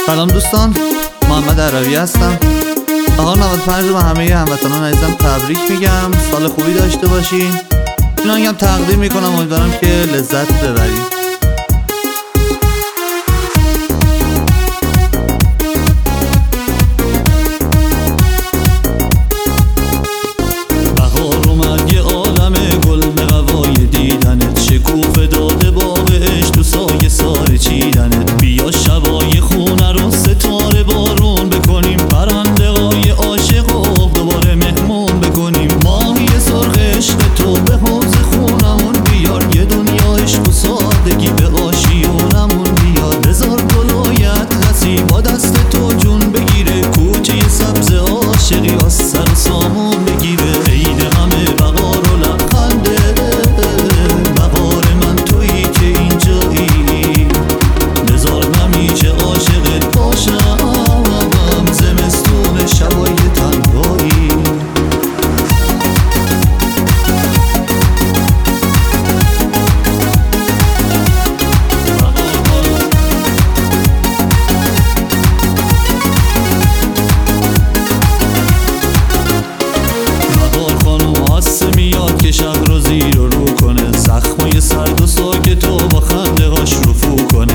سلام دوستان، محمد عربی هستم. آقا 95 رو به همه هموطنان عزیزم تبریک میگم. سال خوبی داشته باشین. اینا هم تقدیم میکنم، امیدوارم که لذت ببرید. بهار اومد یه عالم گل به قوای دیدنت، شکوفه داده باغ عشق تو سایه ساره چیدنت. بیا شبای خونه رو ستاره بارون بکنیم، پرنده‌های عاشق و دوباره مهمون بکنیم. ماهی سرخ عشق تو به حوض خونمون بیار، یه دنیا عشق و سادگی به آشیونمون بیار. بذار گلای اطلسی با دست تو جون بگیره، کوچه سبز عاشقی از سر سامون بگیره. عید همه بهار و لبخنده، بهار من تویی که اینجایی. بذار همیشه عاشقت باشم، زمستون شبای تنهایی. میاد که شب رو زیر و رو کنه، زخمای سرد و ساکت و با خنده هاش رفو کنه.